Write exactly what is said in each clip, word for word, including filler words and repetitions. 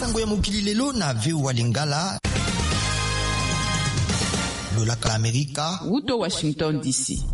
sango ya mokili lelo na V O A Lingala. Lolaka la Amerika. Uto Washington D C.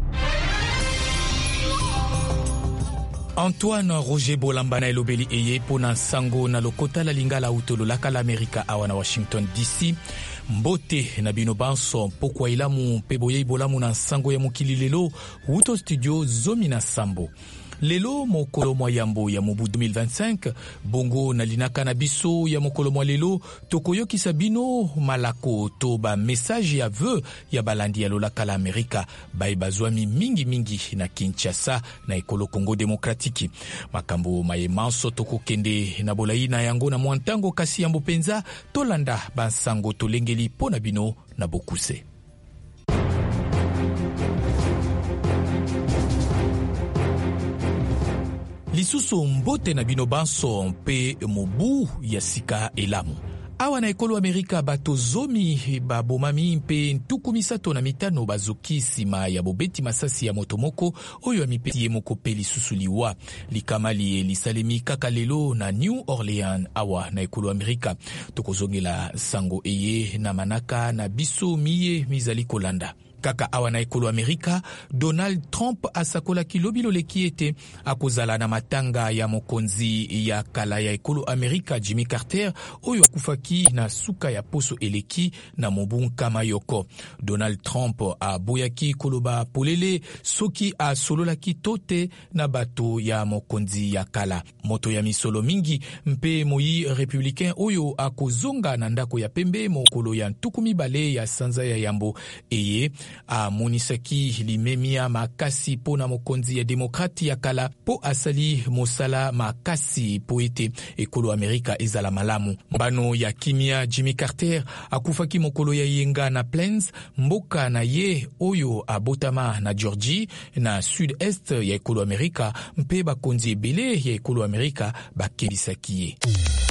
Antoine Roger Bolamba na elobeli eye pona sango na lokota la Lingala uto lolaka la Amerika awa na Washington D C. Mbote na bino banso pokwa ilamu peboye bolamu na sango ya mokili lelo uto studio zomi na sambo. Lelo mokolo mwa yambo ya mobu deux mille vingt-cinq, bongo na linaka na biso ya mokolo mwa lelo, tokoyoki sabino malako to ba message ya vœu ya balandi ya lolaka la Amerika, bai bazwami mingi mingi na Kinshasa na ekolo Congo Demokratiki. Makambo mayemanso toko kende na bolai na yango na mwantango kasi yambo penza, tolanda bansango tolengeli pona bino na bokuse. Lisusu mbote na bino banso mpe mobu ya sika elamu. Awa na ekolo Amerika bato zomi babomami mpe ntuku misato na mitano bazoki sima ya bobeti masasi ya motomoko oyo amipeti ye moko pe lisusu liwa. Likamali lisalemi kaka lelo na New Orleans awa na ekolo Amerika. Tokozongela sango eye na manaka na biso miye mizali kolanda. Kaka awa na ekolo Amerika, Donald Trump asakola kilobilo leki ete akozala na matanga ya mokonzi ya kala ya ekolo Amerika Jimmy Carter oyo akufaki na suka ya poso eleki na mobu kama yoko. Donald Trump aboyaki koloba polele soki asololaki tote na bato ya mokonzi ya kala. Moto ya misolo mingi mpe moyi republicain oyo akozonga na ndako ya pembe mokolo ya ntuku mibale ya sanza ya yambo eye a monisaki limemia makasi po na mokonzi ya demokrati ya kala po asali mosala makasi po ete ekolo Amerika ezala malamu. Mbano ya kimia Jimmy Carter akufaki mokolo ya yenga na Plains, mboka na ye oyo abotama na Georgie na sud-est ya ekolo Amerika mpe bakonzi ebele ya ekolo Amerika bakebisaki ye.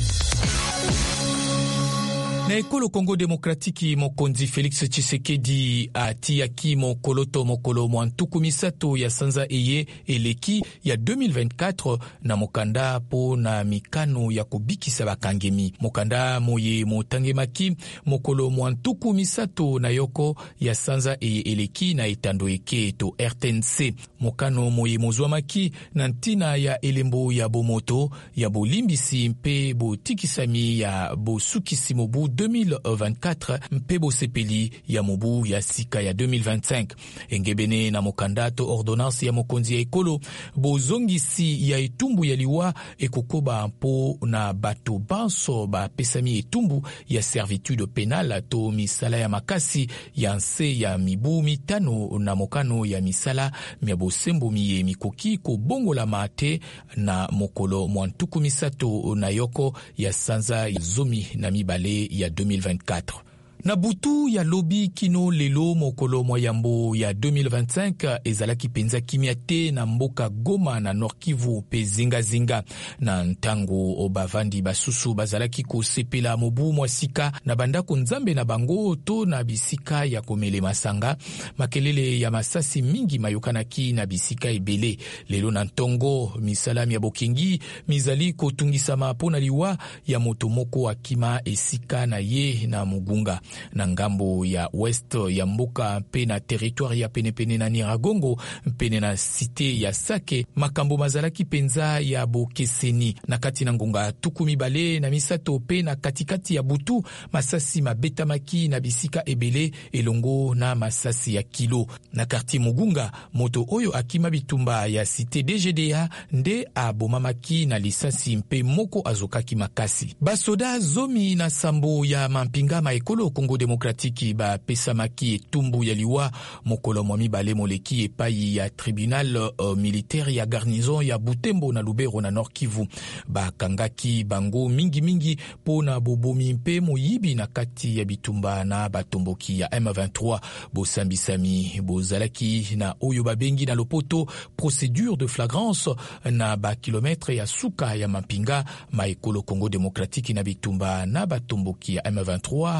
Na ekolo Congo Demokratiki mokonzi Felix Tshisekedi atiaki mokolo to mokolo mwantuku misato ya sanza eye eleki ya deux mille vingt-quatre na mokanda po na mikano ya kobikisa bakangemi. Mokanda moye motangemaki mokolo mwantuku misato na yoko ya sanza eye eleki na etando eke to R T N C. Mokano moye mozwamaki na ntina ya elembo ya bomoto ya bolimbisi mpe botikisami ya bosukisi mobu deux mille vingt-quatre mpe bosepeli ya mobu ya sika ya deux mille vingt-cinq. Engebene na mokanda to ordonnance ya mokonzi ya ekolo bozongisi ya etumbu ya liwa ekokoba mpo na bato banso ba pesami etumbu ya servitude penale to misala ya makasi ya nse ya mibu mitano na mokano ya misala mia bosembo miye mikoki ko bongola mate na mokolo mwantuku misato na yoko ya sanza ya zomi na mibale ya deux mille vingt-quatre. Na butu ya lobi kino lelo mokolo mwayambo ya deux mille vingt-cinq ezalaki penza kimia te na mboka Goma na Nord Kivu pe zinga zinga na ntango obavandi basusu bazalaki ko sepela mobu mwasika na bandako nzambe na bango to na bisika ya komele masanga. Makelele ya masasi mingi mayokanaki na bisika ebele. Lelo na ntongo misalami ya bokengi mizali kotungisama pona liwa ya motomoko akima esika na ye na mugunga. Na ngambo ya west ya mboka mpe na territoire ya penepene na Niragongo mpene na cité ya Sake makambo mazalaki penza ya bokeseni. Na kati na ngonga tuku mibale na misato pe na katikati ya butu masasi mabetamaki na bisika ebele elongo na masasi ya kilo. Na quartier Mugunga moto oyo akima bitumba ya cité D G D A nde abomamaki na lisasi mpe moko azokaki makasi. Basoda zomi na sambo ya mampinga ma ekolo Congo Demokratiki ba pesamaki etumbu ya liwa mokolo mwa mibale moleki epai ya tribunal uh, militaire ya garnison ya Butembo na Lubero na Nord Kivu. Ba kangaki bango mingi mingi po na bobomi mpe moyibi na kati ya bitumba na batomboki ya M vingt-trois. Bosambisami bozalaki na oyo babengi na lopoto procédure de flagrance na ba kilometre ya suka ya mampinga ma ekolo Congo Demokratiki na bitumba na batomboki ya M vingt-trois na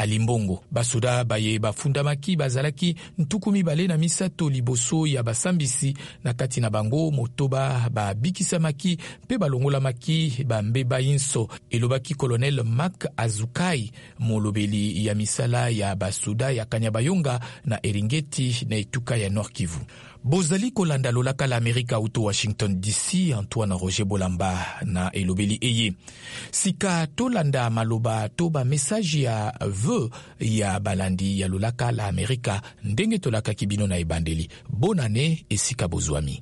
alimbongo. Basoda baye bafundamaki bazalaki ntuku mibale na misato liboso ya basambisi na kati na bango motoba babikisamaki pe balongolamaki bambeba inso, elobaki Colonel Mak Azukai, molobeli ya misala ya basoda ya Kanyabayonga na Eringeti na etuka ya Nord Kivu. Bozali kolanda lolaka la Amerika uto Washington D C, Antoine Roger Bolamba na elobeli eye. Sika tolanda maloba toba message ya vœu ya balandi ya lolaka la Amerika ndenge tolaka kibino na ebandeli. Bonne année et sika bozwami.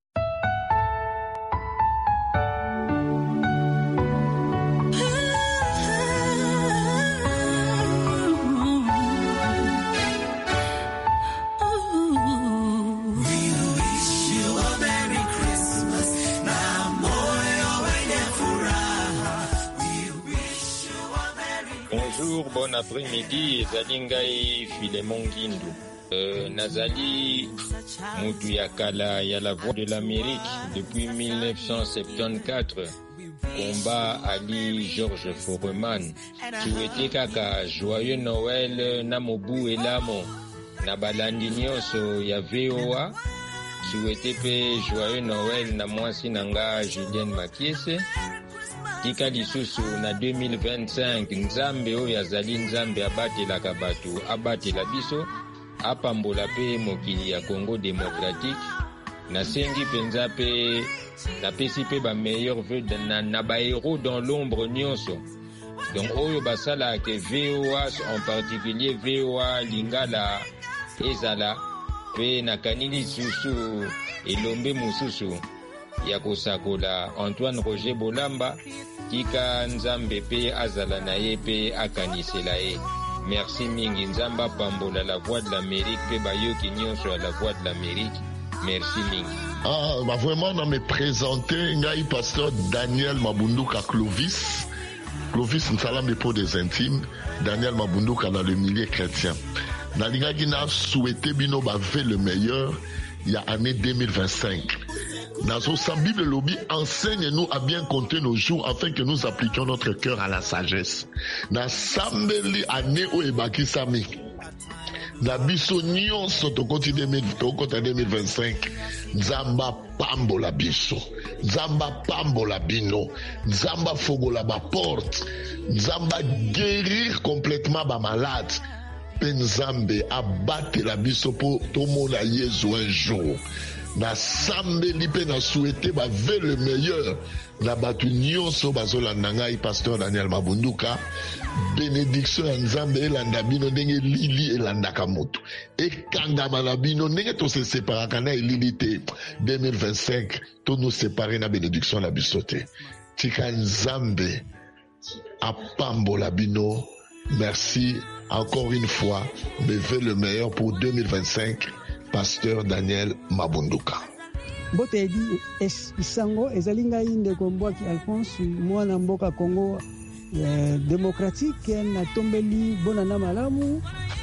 Bonjour, bon après-midi, ezali ngai Filemon Gindu. Euh, nazali mutu ya kala ya la Voix de l'Amérique depuis mille neuf cent soixante-quatorze. Combat Ali George Foreman. Souhaité kaka joyeux Noël na mobu elamo na balandi nyonso ya V O A. Souhaité pe joyeux Noël na mwasi nanga Julien Makiese. Tika lisusu na deux mille vingt-cinq nzambe oyo azali nzambe abatelaka bato abatela biso apambola pe mokili ya Congo démocratique. Nasengi penza pe napesi pe ba meilleur vœu na, na ba héros dans l'ombre nyonso. Donc oyo basala ke V O A, en particulier V O A Lingala ezala pe nakanili susu elombe mususu ya kosakola Antoine Roger Bolamba tika nzambe pe azala na ye pe akanisela ye. Merci mingi nzamba pambola la Voix de l'Amérique pe bayoki nyonso à la Voix de l'Amérique. Merci mingi. Ah, bah vraiment na me présenter ngai pasteur Daniel Mabunduka Clovis. Clovis Nsalambe pour des intimes, Daniel Mabunduka dans le milieu chrétien. Na lingaki na souhaité bino ba fait le meilleur il y a année deux mille vingt-cinq. Dans sa Bible lobby, enseigne-nous à bien compter nos jours afin que nous appliquions notre cœur à la sagesse. Na sambeli année o ebaki sami. Na biso nyonso to koti deux mille vingt-cinq. Nzamba pambo la biso. Nzamba pambo la bino. Nzamba fogo la ba porte. Nzamba guérir complètement ba malade. Penzambe abattre la biso po tomo la Yesu un jour. Na sambeli pe na souhaité ba ve le meilleur na batu nyonso bazolanda ngai pasteur Daniel Mabunduka. Bénédiction ya Nzambe elanda bino ndenge lili elandaka moto ekangama na bino ndenge to se séparaka na elili te. deux mille vingt-cinq to nous séparer na bénédiction la biso te. Tika Nzambe apambola bino. Merci encore une fois, me veut le meilleur pour deux mille vingt-cinq. Pasteur Daniel Mabunduka. Bote edi isango ezali ngai ndeko Mbwaki Alphonse mwana mboka Congo eh, démocratique na tombeli bona na malamu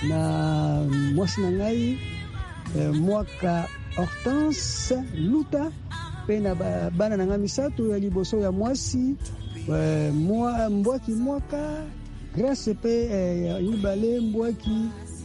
na mwasi na ngai eh, mwaka Hortense Luta pe na bana na ngai misato ya liboso ya mwasi eh, mwa Mbwaki mwaka grâce pe eh, ibale Mbwaki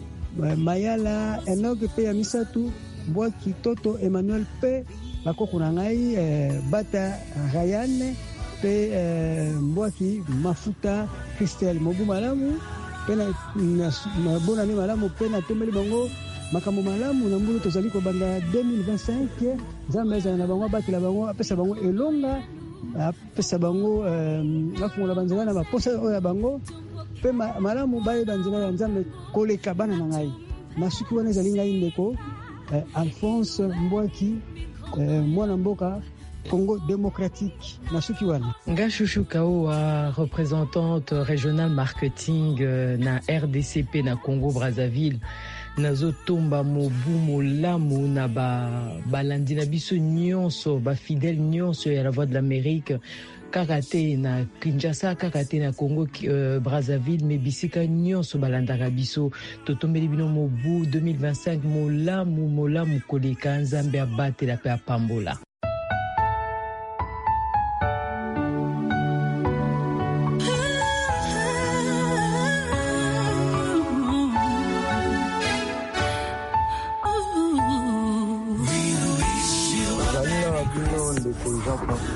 Mayala Enoch pe ya misatu Mbwaki Toto Emmanuel pe bakoko na ngai eh, Bata Ryan pe eh, Mbwaki Mafuta Christelle Mobu malamu pe na, na, na bona ni malamu pe na tombeli bango makambo malamu na mbulu tozali ko banda deux mille vingt-cinq Nzambe za na bango batela bango apesa bango elonga apesa bango eh, afungola banzela na baposa oya bango pe malamu baye banzela ya Nzambe koleka bana na ngai nasuki wana ezali ngai ndeko eh, Alphonse Mbwaki eh, mwana mboka Congo démocratique nasuki wana nga Chouchou Kaoa représentante régionale marketing euh, na R D C P na Congo Brazzaville nazotomba mobu molamu na ba balandi na biso nyonso ba fidèle nyonso ya la Voix de l'Amérique kakate na Kinshasa kakate na Congo euh, Brazzaville mais bisika nyonso balandaka biso totombeli bino mobu deux mille vingt-cinq molamu molamu koleka Nzambe abatela pe apambola.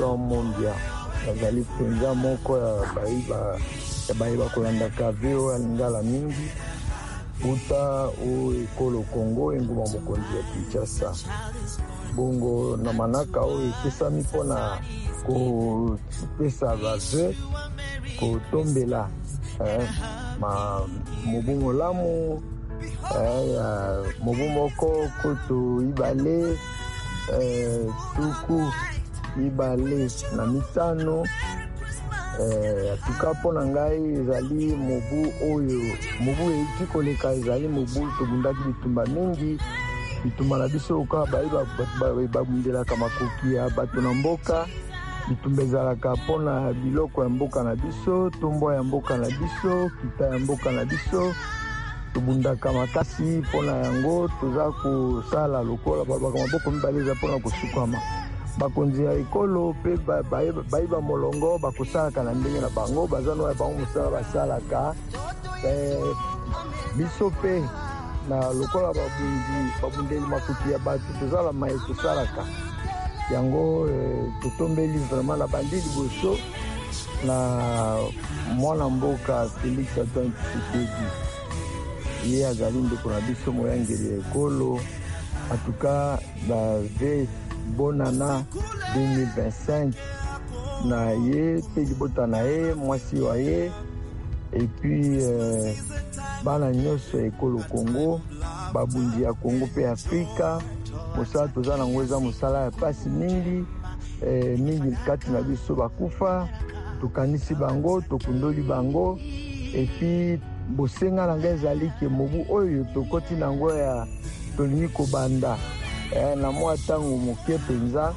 champion mondial azali mpenza moko ya bayiba ya bayiba kolandaka veo ya lingala mingi uta o ekolo Congo enguma mokonzi ya Kinshasa bongo na manaka oyo epesami mpona kopesa bave kotombela eh, ma mobu molamu eh, mobu moko kutu ibale eh, tuku ibale na mitano eh, atuka mpona ngai ezali mobu oyo mobu euti koleka ezali mobu tobundaki bitumba mingi bitumba na biso oka babundelaka makoki ya bato na mboka bitumba ezalaka mpona biloko ya mboka na biso tombo ya mboka na biso kita ya mboka na biso tobundaka makasi mpona yango toza kosala lokola babaka maboko mibale eza mpona kosukama bakonzi ya ekolo mpe bayiba molongo bakosalaka na ndenge na bango baza no ya bango mosala basalaka biso mpe na lokola babundeli makoki ya bato tozala maye tosalaka yango totombeli vraiment na bandi liboso na mwana mboka Félix Antoine Tshisekedi ye azali ndeko na biso moyangeli ya ekolo atuka bave bonana deux mille vingt-cinq na ye mpe libota na ye mwasi wa ye epuis euh, bana nyonso ya ekolo Congo babundi ya Congo mpe Afrika mosala toza nango eza mosala ya pasi mingi eh, mingi kati na biso bakufa tokanisi bango tokundoli bango epuis bosenga na ngai ezali ke mobu oyo tokoti nango ya tolingi kobanda eh, na mwa ntango moke mpenza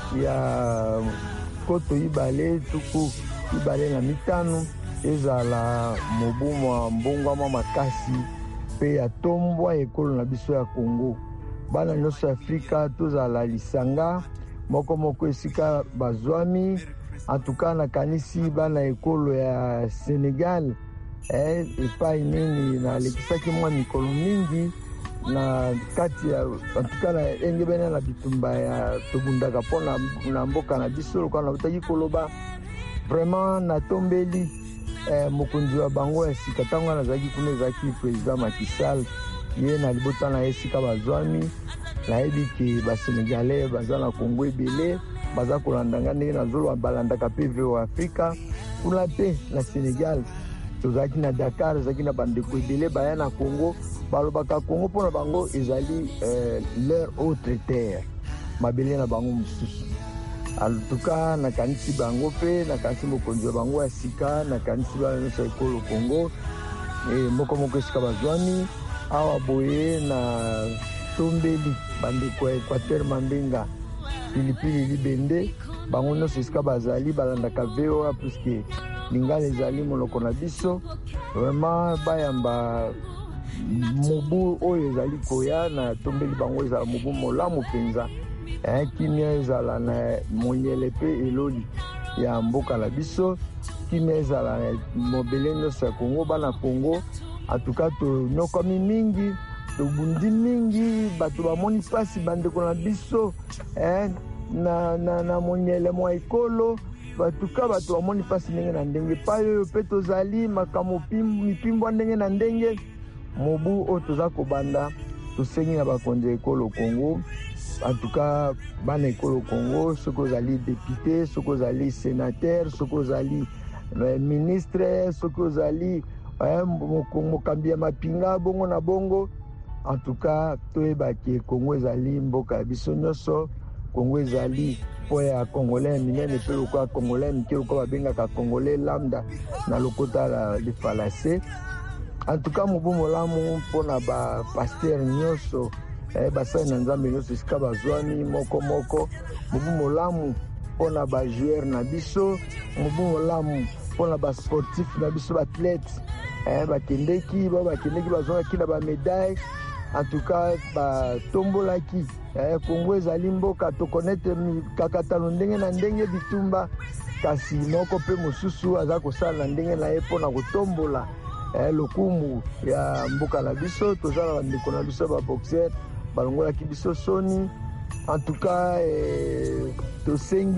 ya koto ibale tuku ibale na mitano ezala mobu mwa mbongwama makasi mpe ya tombwa ekolo na biso ya Congo bana nyonso ya Afrika tozala lisanga moko moko esika bazwami antuka nakanisi bana ekolo ya Senegal eh, epai nini nalekisaki mwa mikolo mingi na kati ya antuka na engebene na bitumba ya tobundaka mpona na mboka na biso lokola nabutaki koloba vraiment natombeli eh, mokonzi wa bango ya sika ntango nazalaki kuna ezalaki président Macky Sall ye na libota na ye sika bazwami nayebi ke basenegalais baza na Congo ebele baza kolandanga ndenge nazoloba balandaka mpe veo Afrika kuna mpe na Senegal tozalaki na Dakar ezalaki na bandeko ebele baya na Congo balobaka Congo mpona bango ezali euh, leur autre terre mabele na bango mosusu altuka nakanisi bango mpe nakanisi mokonzi wa bango ya sika nakanisi bana nyonso ya ekolo Congo e, moko moko esika bazwami awa boye na tombeli bandeko ya Equateur Mambenga pilipili libende bango nyonso esika bazali balandaka veo puisque lingala ezali monoko na biso vraiment bayamba mobu oyo ezali koya na tombeli bango ezala mobu molamu mpenza eh, kimia ezala na monyele mpe eloli ya mboka na biso kimia ezala na mobele nyonso ya Congo bana Congo atuka tonyokami mingi tobundi mingi bato bamoni pasi bandeko na biso eh, na, na, na monyele mwa ekolo batuka bato bamoni pasi ndenge na ndenge pai oyo mpe tozali makambo mipimbwa ndenge na ndenge mobu oyo toza kobanda tosengi na bakonzi ya ekolo Congo antuka bana ekolo Congo soki ozali député soki ozali sénateur soki ozali ministre soki ozali mokambi ya mapinga bongo na bongo antuka toyebaki Congo ezali mboka ya biso nyonso Congo ezali po ya congolais minene mpe lokola congolais mike lokola babengaka congolais lambda na lokota la lifalase antuka mobu molamu mpona bapaster nyonso eh, basali na nzambe nyonso esika bazwami moko moko mobu molamu mpona bajoueur na biso mobu molamu mpona basportif na biso baathlete eh, bakendeki ba bakendeki bazwaki na bamedaille antuka batombolaki eh, Congo ezali mboka tokonete kakatano ndenge na ndenge bitumba kasi moko mpe mosusu aza kosala na ndenge na ye mpona kotombola eh, lokumu ya mboka na biso tozala bandeko na biso baboxer balongolaki biso soni antuka eh, tosengi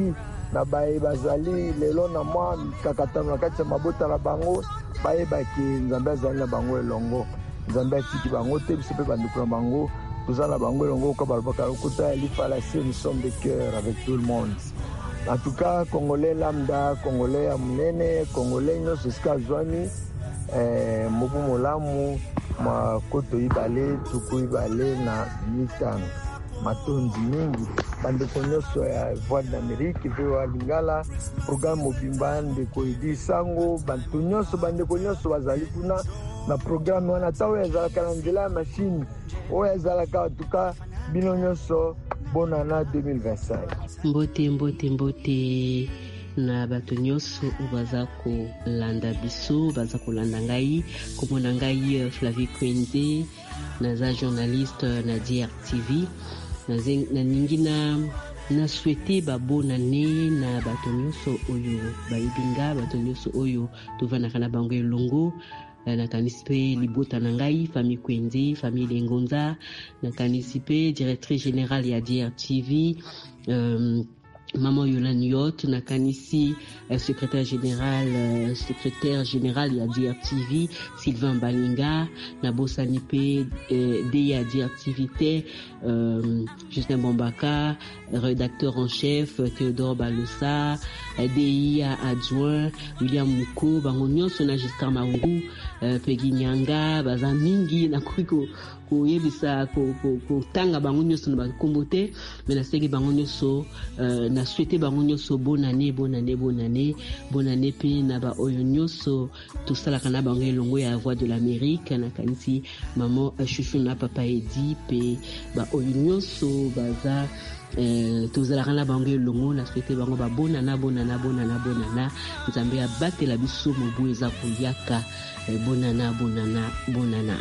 na baye bazali lelo na mwa mikakatano na kati ya mabota na bango bayebaki nzambe azali na bango elongo, nzambe atiki bango te, biso mpe bandeko na bango toza na bango elongo oka balobaka lokuta lifalasi, nous sommes de cœur avec tout le monde. En tout cas, Congolais lambda, Congolais ya munene, Congolais nyonso esika azwami eh, mobu molamu makoto ibale tuku ibale na mitano matondi mingi bandeko nyonso ya Voix de l'Amérique ve wa Lingala programme mobimba ndeko Idi Sango bantu nyonso bandeko nyonso bazali kuna na programme wana tawo ezalaka na nzela ya machine oyo ezalaka en tout cas bino nyonso bon année deux mille vingt-cinq. Mbote mbote mbote na bato nyonso baza kolanda biso baza kolanda ngai komona ngai Flavie Kwenze naza journaliste na D R T V na ningi na na souhaiter ba bonne année na bato nyonso oyo bayibinga bato nyonso oyo tovana kana bango elongo na kanisipe libota na ngai famille Kwenze famille Lengonza na kanisipe directrice générale ya D R T V euh, Maman Yolande Yot, Nakanisi, euh, secrétaire général, euh, secrétaire général ya D R T V, Sylvain Balinga, Nabosa Nipe, euh, D A D R T V, euh, Justin Bombaka, rédacteur en chef, Théodore Baloussa, D I A adjoint, William Mouko, Bangonyon, Sona Giscard Maungu, euh, Peggy Nyanga, Bazamingi, Nakuiko, koyebisa ko ko tanga bango nyonso na bakombo te mais na seki bango nyonso na souhaiter bango nyonso bonne année bonne année bonne année bonne année pe na ba oyo nyonso tosalaka na bango elongo ya Voix de l'Amérique na kanisi maman chouchou na papa Edi pe ba oyo nyonso baza eh tozalaka na bango elongo na souhaiter bango ba bonne année bonne année bonne année bonne année nzambe abatela biso mobu eza koyaka bonne année bonne année bonne année.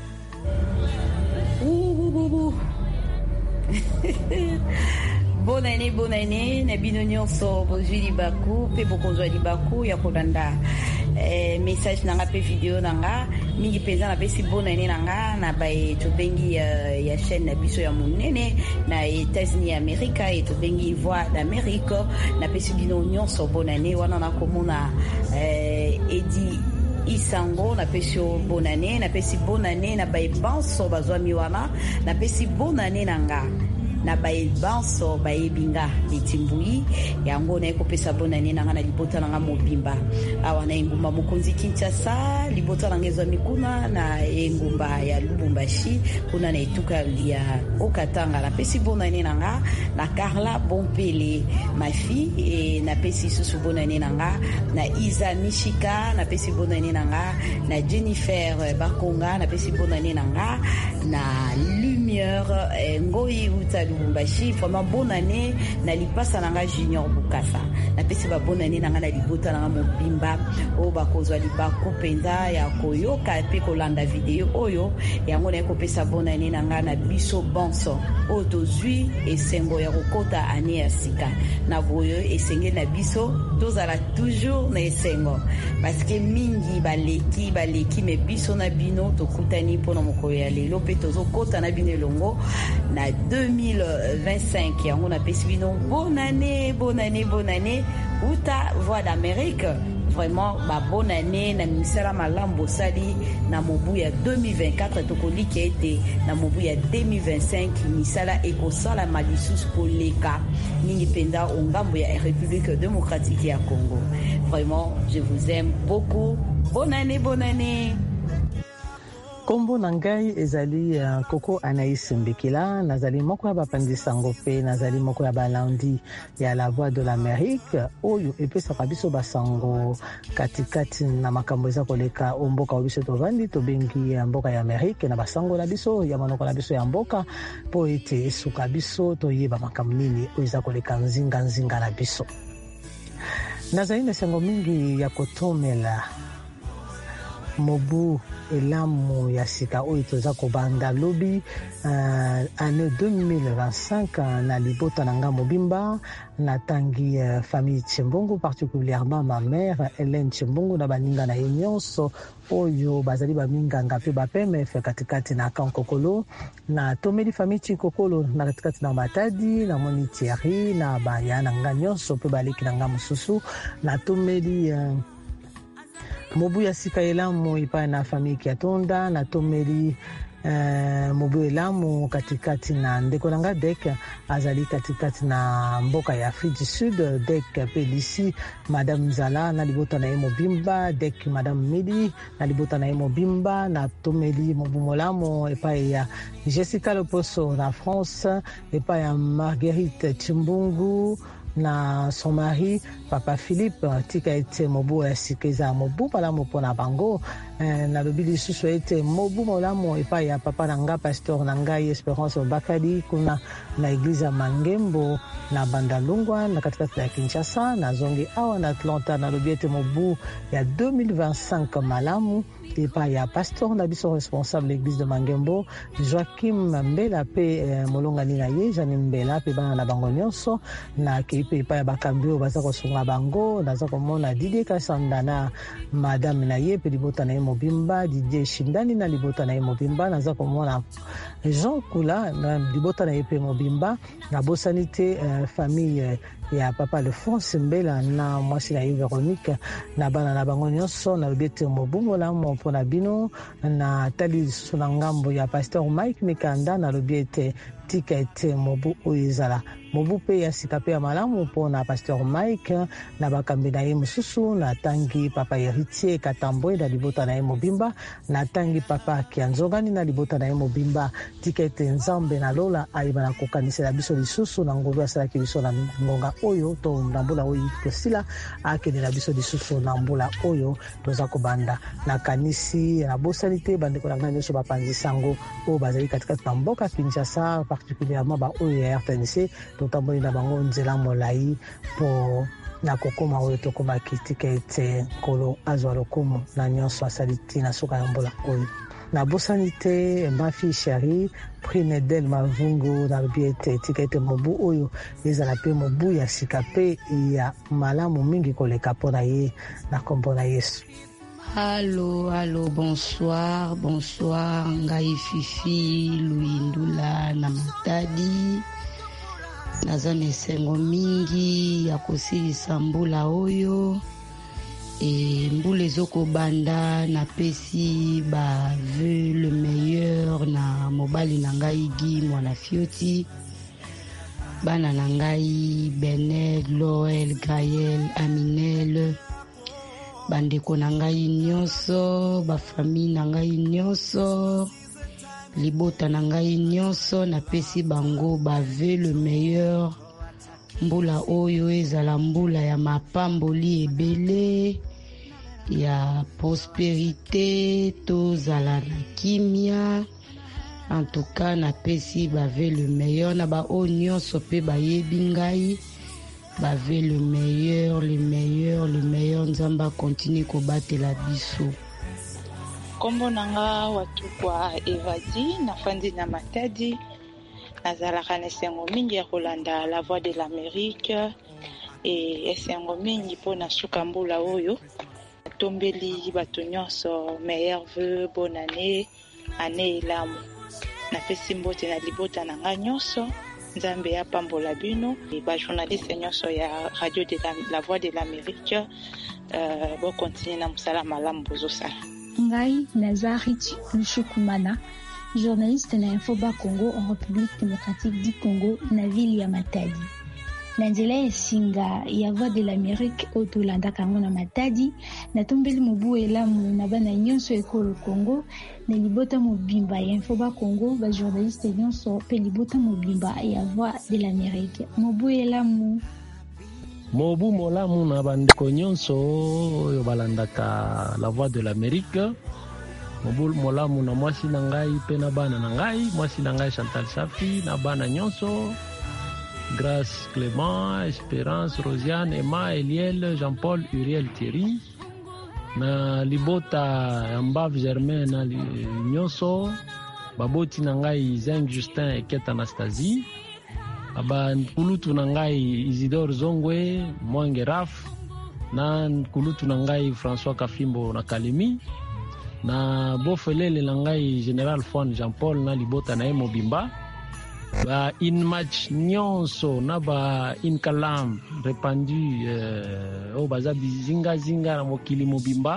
Bonne année, bonne année. Nabino nyonso bozwi libaku pe bokozwa libaku ya kolanda eh, message nanga pe video nanga mingi penza na pesi bonne année nanga na bae tobengi uh, ya chaîne na biso ya munene na États-Unis Amerika et tobengi Voix d'Amérique na pesi bino nyonso bonne année wana na komona eh, Edi Isango na pesi bonne année na pesi bonne année na bae banso bazwa miwana na pesi bonne année nanga na bae banso bae binga etimbui yango na ekopesa bonne année nanga na libota nanga mobimba awa na engumba mokonzi Kinshasa libota nanga ezwa mikuna na engumba ya Lubumbashi kuna na etuka ya Okatanga na pesi bonne année nanga na Carla Bompele ma fille et na pesi susu bonne année nanga na Isa Mishika na pesi bonne année nanga na Jennifer Bakonga na pesi bonne année nanga na Lumière eh, Ngoi Uta Lubumbashi vraiment bonne année na lipasa nanga Junior Bukasa na pesi ba bonne année nanga na libota nanga mobimba o bakozwa libako penda ya koyoka pe kolanda video oyo yango na ekopesa bonne année nanga na biso bonso o tozwi esengo ya kokota année ya sika na boyo esenge na biso tozala toujours na esengo parce que mingi baleki baleki me biso na bino tokutani pona mokolo ya lelo pe tozokota na bino elongo na deux mille vingt-cinq yango na pesi bino bonne année bonne année bonne année uta Voix d'Amérique vraiment ba bonne année na misala malambo sali na mobu ya deux mille vingt-quatre tokoliki ete na mobu ya deux mille vingt-cinq misala ekosala malisus koleka ningi penda ongambo ya République démocratique ya Congo. Vraiment je vous aime beaucoup. Bonne année bonne année. Kombo nangai ezali uh, Koko Anaïs Mbekila nazali moko ya bapandisa ngope nazali moko ya balandi ya la Voix de l'Amérique oyo epesa biso basango katikati na makambo eza koleka omboka obiso tovandi tobengi ya mboka ya Amerique na basango na biso ya monoko na biso ya mboka po ete esuka biso toyeba makambo nini oyo eza koleka nzinga nzinga na biso nazali na sango mingi ya kotomela mobu elamu ya sika oyo toza kobanda lobi uh, année deux mille vingt-cinq na libota na nga mobimba natangi uh, famille Tshembongo, particulièrement ma mère Hélène Tshembongo na baninga na ye nyonso oyo bazali baminganga mpe bapemefe katikati na Kankokolo, na tomeli famille Chikokolo na katikati na Matadi, na moni Thierry na baya na nga nyonso mpe baleki na nga mosusu, na tomeli uh, mobu ya sika elamu ipa na famille Kiatonda, na tomeli Uh, mobu elamu katikati na ndeko nanga dek azali katikati na mboka ya Afrique du Sud, dek pelisi madame Zala na libota na ye mobimba, dek madame Midi na libota na ye mobimba, na tomeli mobu molamu epai ya Jessica Loposo na France, epai ya Marguerite Chimbungu na son mari papa Philippe, tika ete mobu ya sikeza mobu malamu pona bango. Eh, na lobi lisusu ete mobu molamu epai ya papa nanga pasteur nanga Espérance Bakadi kuna na eglise Mangembo na Bandalungwa na katikati ya Kinshasa, na zongi awa na Atlanta. Na lobi ete mobu ya deux mille vingt-cinq malamu epai ya pasteur na biso responsable l'église de Mangembo Joachim Mbela pe eh, molongani na ye Jeanne Mbela pe bana na bango nyonso, na keipe epai ya bakambio baza kosunga bango. Naza komona Didier Kasanda na madame na ye pe libota na ye mobimba, Didier Shindani na libota na ye mobimba. Naza komona Jean Kula na libota na ye pe mobimba, na bosanite eh, famille ya papa Alphonse Mbela na mwasi na ye Véronique na bana na bango nyonso. Na lobete mobumo la mo mpona bino, na tali lisusu na ngambo ya pasteur Mike Mikanda na lobete tika ete mobu oyo ezala mobu pe ya sika pe ya malamu mpona pasteur Mike na bakambi na ye mosusu. Na tangi papa Héritier Katambwe na libota na ye mobimba, na tangi papa Kianzogani na libota na ye mobimba, tika ete nzambe na lola ayeba na kokanisela biso lisusu na ngolu asalaki biso na ngonga oyo to na mbula oyo tosila akende na biso lisusu na mbula oyo toza kobanda na kanisi na bosanite bandeko na ngai nyonso bapanzi sango oyo bazali katikati na mboka Kinshasa, particulièrement ba oyo ya R T N C totamboli na bango nzela molai po na kokoma oyo tokoma kitika ete kolo azwa lokumu na nyonso asaliti na suka ya mbula oyo. Na bosanite mafi shari Prinedel Mavungu na biete tika ete mobu oyo ezala pe mobu ya sika pe ya malamu mingi koleka pona ye na kombo na Yesu. Allô, allô, bonsoir, bonsoir, ngai Fifi, Luindula na Matadi. Naza mesengo mingi ya kosilisa mbula oyo. E mbula ezoko banda na pesi ba vœu le meilleur na mobali na ngai Gi mwana fioti. Bana na ngai Bened, Loel, Gaël, Aminel. Bandeko na ngai nyonso, bafamille na ngai nyonso, libota na ngai nyonso, na pesi bango bave le meilleur. Mbula oyo ezala mbula ya mapamboli ebele, ya prospérité, tozala na kimia. En tout cas, na pesi bave le meilleur, na ba o nyonso pe bayebi ngai. Bave le meilleur, le meilleur, le meilleur. Nzamba continue kobatela biso. Kombo nanga watu kwa Evadi nafandi na Matadi. Nazalaka na esengo mingi ya kolanda la voix de l'Amérique. E esengo mingi po na suka mbula oyo. Tombeli bato nyonso meilleur vœu, bonne année, année elamu. Na pesi mbote na libota na nga nyonso. Nzambe ya pambola bino e ba journaliste nyonso ya radio de la, la voix de l'Amérique euh bo continuer na musala malamu bozosala. Ngai Nazarit Lushukumana, journaliste na Infoba Congo en République démocratique du Congo na ville ya Matadi. Na nzela ya singa ya voix de l'Amérique otolanda kango na Matadi, na tombeli mobu elamu na bana nyonso ekolo Congo, na libota mobimba ya Infoba Congo, ba journaliste nyonso pe libota mobimba ya voix de l'Amérique. Mobu elamu. Mobu molamu na bandeko nyonso oyo balandaka la voix de l'Amérique. Mobu molamu na mwasi na ngai pe na bana na ngai, mwasi na ngai Chantal Safi na bana nyonso. Grâce, Clément, Espérance, Rosiane, Emma, Eliel, Jean-Paul, Uriel, Thierry. na libota ya Mbav Germain na nyonso baboti na ngai Zeng Justin Eket Anastasie, aba nkulutu na ngai Isidore Zongwe Mwange Raf, na nkulutu na ngai François Kafimbo na Kalemi, na bofelele na ngai General Fouan Jean Paul na libota na ye Mobimba. Ba in match nyonso na ba in kalam repandu euh, o baza bizinga zinga na mokili Mobimba,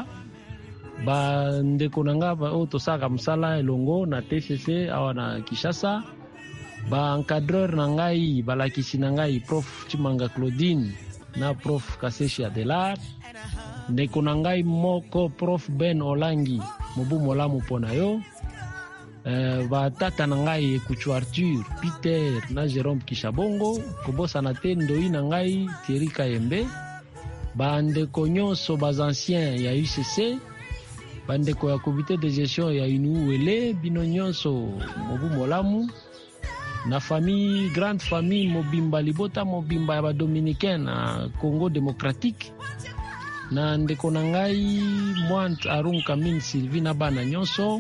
ba ndeko nanga ba o tosaka msala elongo na T C C awa na Kishasa, ba encadreur na ngai balakisi na ngai Prof Chimanga Claudine na Prof Kaseshi Adelar, ndeko na ngai moko Prof Ben Olangi Mobu Molamu pona yo, Uh, ba tata na ngai Kuchu Arthur Peter na Jerome Kishabongo, kobosa na te ndoi na ngai Thierry Kayembe, ba ndeko nyonso bas anciens ya U C C, ba ndeko ya comité de gestion ya Inuwele bino nyonso Mobu Molamu, na famille grande famille Mobimba libota Mobimba ya ba Dominicain na Congo Démocratique, na ndeko na ngai Mwant Arun Kamine Sylvie na bana nyonso,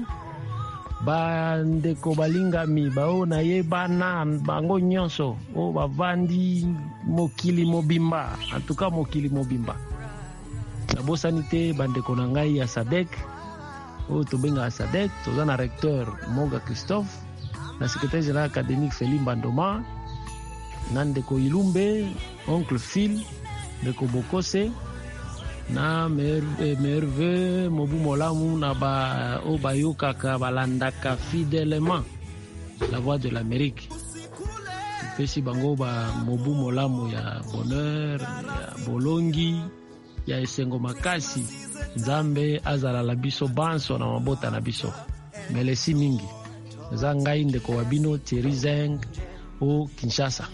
ba ndeko balingami bao na ye bana bango nyonso o bavandi mokili Mobimba, en tout cas mokili Mobimba. Na bosanite bandeko na ngai ya Sadek o tobenga Sadek, toza na recteur Moga Christophe, na secrétaire général académique Feli Mbandoma, na ndeko Ilumbe oncle Phil, ndeko Bokose, na merve Mobu Molamu na ba o bayokaka balandaka fidèlement la voix de l'Amérique. Pesi bango ba Mobu Molamu ya bonheur, ya bolongi, ya esengo makasi, Nzambe azala la biso banso na mabota na biso. Melesi mingi. Za ngai ndeko wabino Thierry Zeng o Kinshasa.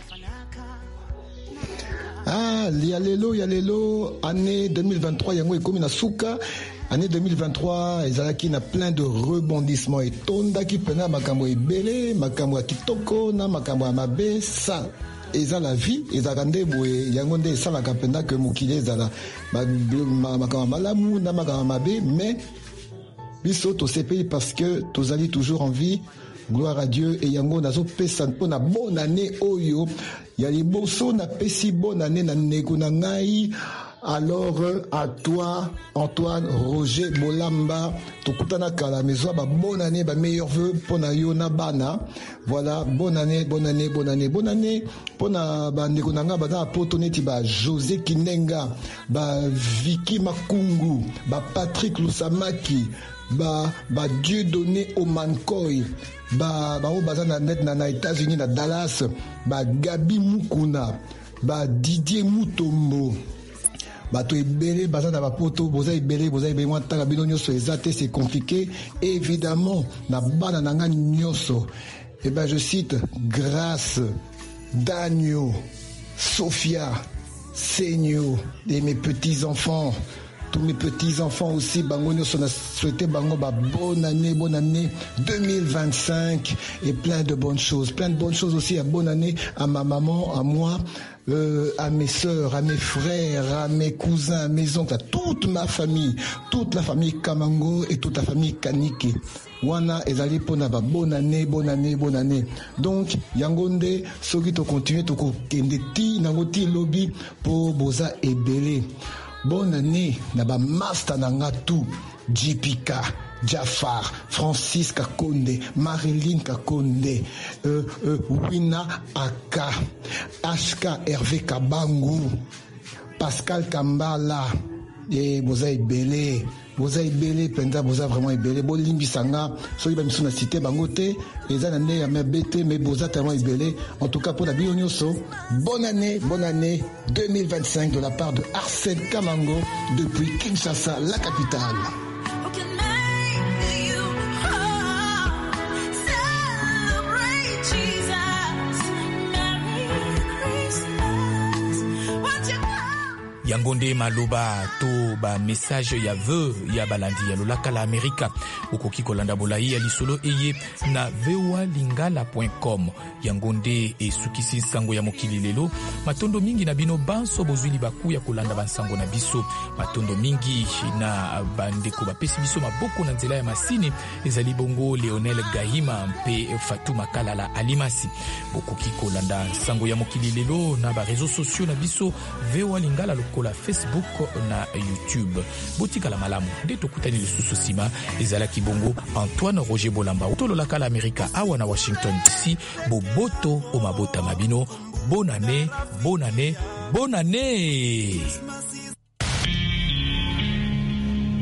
Ah, Lialelo, Lialelo, année deux mille vingt-trois, yango ekomi na suka. Année deux mille vingt-trois, ezalaki na plein de rebondissements et tondaki pena makambo ebele, makambo ya kitoko na makambo ya mabe, ça eza la vie, ezalaka nde boye yango nde esalaka pena ke mokili ezala makambo malamu na makambo mabe, mais biso tosepeli parce que tozali toujours en vie. Gloire à Dieu. Et yango nazo pesa pona bonne année oyo ya liboso na pesi bonne année na nego na ngai. Alors à toi Antoine Roger Bolamba, tokutana kala maison ba bonne année, ba meilleurs vœux pona yo na bana. Voilà, bonne année, bonne année, bonne année, bonne année pona ba nego na nga ba na potoneti ba José Kinenga, ba Vicky Makungu, ba Patrick Lusamaki, ba ba Dieu donné au Mankoy, ba ba o bazana net na na États-Unis na Dallas, ba Gabi Mukuna, ba Didier Mutombo, ba to ebele bazana ba poto boza ebele boza ebele moi tanga bino nyoso ezate, c'est compliqué évidemment na bana nanga nyoso. Et ben je cite Grâce, Daniel, Sophia, Seigneur et mes petits enfants. Tous mes petits-enfants aussi, bango nous on a souhaité bango ba bonne année, bonne année deux mille vingt-cinq et plein de bonnes choses, plein de bonnes choses aussi, à bonne année à ma maman, à moi, euh, à mes sœurs, à mes frères, à mes cousins, à mes oncles, à toute ma famille, toute la famille Kamango et toute la famille Kaniki. Wana ezali pona ba bonne année, bonne année, bonne année. Donc yangonde soki to continuer to ko kende ti nango ti lobby pour boza ebele. Bonne année, naba master nangatu, J P K, Jafar, Francis Kakonde, Marilyn Kakonde, euh, euh, Wina Aka, H K Hervé Kabangu, Pascal Kambala, et Boza Ibele, Boza Ibele, Penda Boza vraiment Ibele, Bolimbi Sanga, soyez bien sur la cité Bangote, les années à me bêter, mais Boza tellement Ibele. En tout cas, pour la Bionyoso, bonne année, bonne année deux mille vingt-cinq de la part de Arsène Kamango depuis Kinshasa, la capitale. yangonde maloba to ba message ya vœu ya balandi ya lolaka la Amerika okoki kolanda bolai ya lisolo eye na voa lingala point com yangonde esukisi sango ya mokili lelo matondo mingi na bino banso bozwili baku ya kolanda bansango na biso matondo mingi na bandeko bapesi biso maboko na nzela ya masini ezali bongo Leonel Gahima mpe Fatuma Kalala Alimasi bokoki kolanda sango ya mokili lelo na ba réseaux sociaux na biso voa lingala lokola Facebook na YouTube botika la malamu nde tokutani lisusu sima ezalaki bongo Antoine Roger Bolamba utololaka la Amerika awa na Washington D C boboto o mabota mabino bonne année bonne année bonne année